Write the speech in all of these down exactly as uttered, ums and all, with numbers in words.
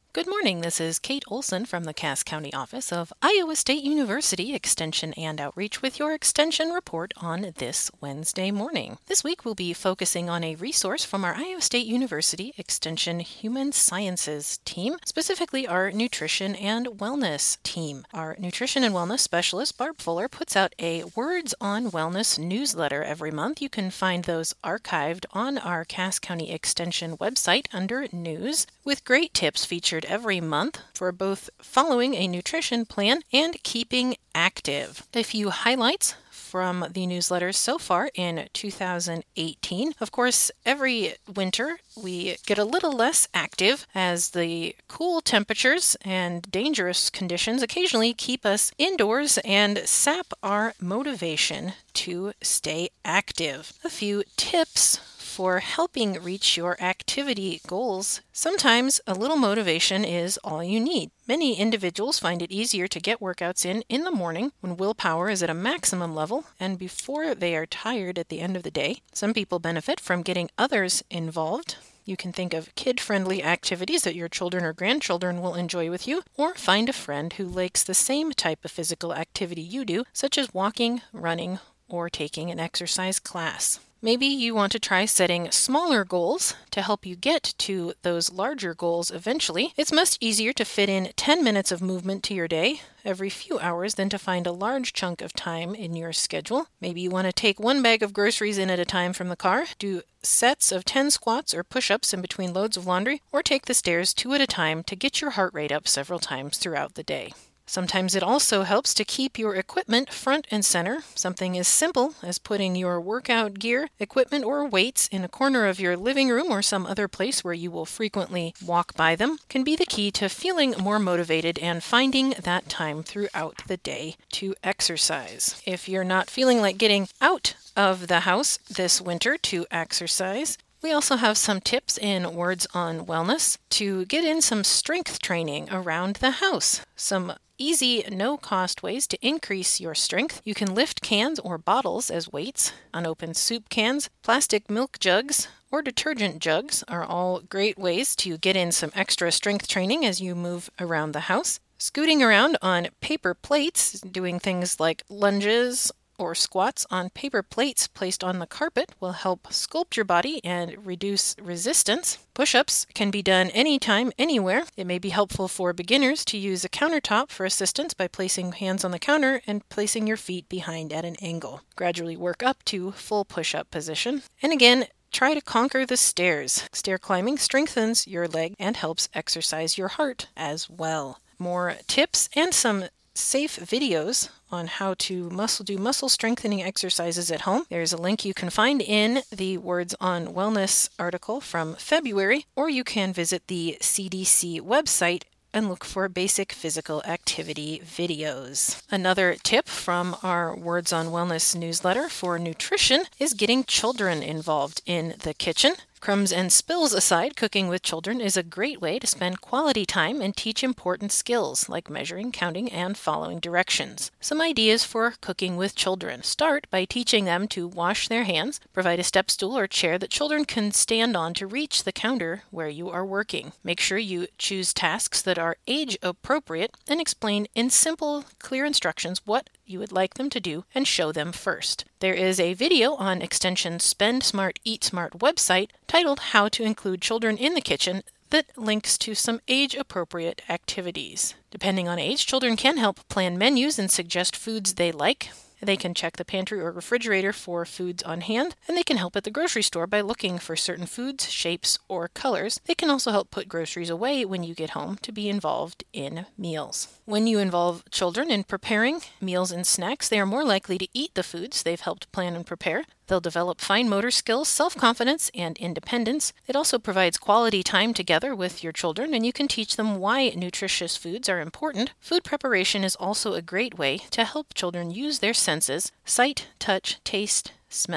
Good morning. This is Kate Olson from the Cass County office of Iowa State University Extension and Outreach with your Extension report on this Wednesday morning. This week we'll be focusing on a resource from our Iowa State University Extension Human Sciences team, specifically our Nutrition and Wellness team. Our Nutrition and Wellness specialist, Barb Fuller, puts out a Words on Wellness newsletter every month. You can find those archived on our Cass County Extension website under News, with great tips featured every month for both following a nutrition plan and keeping active. A few highlights from the newsletters so far in two thousand eighteen. Of course, every winter we get a little less active as the cool temperatures and dangerous conditions occasionally keep us indoors and sap our motivation to stay active. A few tips for helping reach your activity goals. Sometimes a little motivation is all you need. Many individuals find it easier to get workouts in in the morning when willpower is at a maximum level and before they are tired at the end of the day. Some people benefit from getting others involved. You can think of kid-friendly activities that your children or grandchildren will enjoy with you, or find a friend who likes the same type of physical activity you do, such as walking, running, or taking an exercise class. Maybe you want to try setting smaller goals to help you get to those larger goals eventually. It's much easier to fit in ten minutes of movement to your day every few hours than to find a large chunk of time in your schedule. Maybe you want to take one bag of groceries in at a time from the car, do sets of ten squats or push-ups in between loads of laundry, or take the stairs two at a time to get your heart rate up several times throughout the day. Sometimes it also helps to keep your equipment front and center. Something as simple as putting your workout gear, equipment, or weights in a corner of your living room or some other place where you will frequently walk by them can be the key to feeling more motivated and finding that time throughout the day to exercise. If you're not feeling like getting out of the house this winter to exercise, we also have some tips in Words on Wellness to get in some strength training around the house. Some easy, no-cost ways to increase your strength. You can lift cans or bottles as weights. Unopened soup cans, plastic milk jugs, or detergent jugs are all great ways to get in some extra strength training as you move around the house. Scooting around on paper plates, doing things like lunges or squats on paper plates placed on the carpet will help sculpt your body and reduce resistance. Push-ups can be done anytime, anywhere. It may be helpful for beginners to use a countertop for assistance by placing hands on the counter and placing your feet behind at an angle. Gradually work up to full push-up position. And again, try to conquer the stairs. Stair climbing strengthens your leg and helps exercise your heart as well. More tips and some safe videos on how to muscle do muscle strengthening exercises at home. There's a link you can find in the Words on Wellness article from February, or you can visit the C D C website and look for basic physical activity videos. Another tip from our Words on Wellness newsletter for nutrition is getting children involved in the kitchen. Crumbs and spills aside, cooking with children is a great way to spend quality time and teach important skills like measuring, counting, and following directions. Some ideas for cooking with children. Start by teaching them to wash their hands. Provide a step stool or chair that children can stand on to reach the counter where you are working. Make sure you choose tasks that are age appropriate and explain in simple, clear instructions what you would like them to do and show them first. There is a video on Extension's Spend Smart, Eat Smart website titled How to Include Children in the Kitchen that links to some age-appropriate activities. Depending on age, children can help plan menus and suggest foods they like. They can check the pantry or refrigerator for foods on hand, and they can help at the grocery store by looking for certain foods, shapes, or colors. They can also help put groceries away when you get home to be involved in meals. When you involve children in preparing meals and snacks, they are more likely to eat the foods they've helped plan and prepare. They'll develop fine motor skills, self-confidence, and independence. It also provides quality time together with your children, and you can teach them why nutritious foods are important. Food preparation is also a great way to help children use their senses: sight, touch, taste, smell,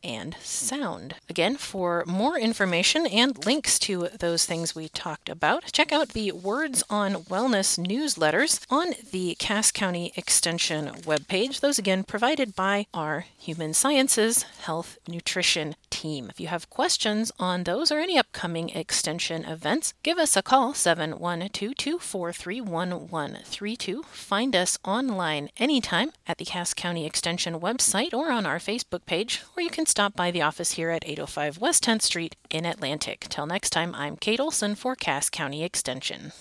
and sound. Again, for more information and links to those things we talked about, check out the Words on Wellness newsletters on the Cass County Extension webpage. Those again provided by our Human Sciences Health Nutrition team. If you have questions on those or any upcoming Extension events, give us a call, seven one two, two four three, one one three two. Find us online anytime at the Cass County Extension website or on our Facebook page, or you can stop by the office here at eight oh five West tenth Street in Atlantic. Till next time, I'm Kate Olson for Cass County Extension.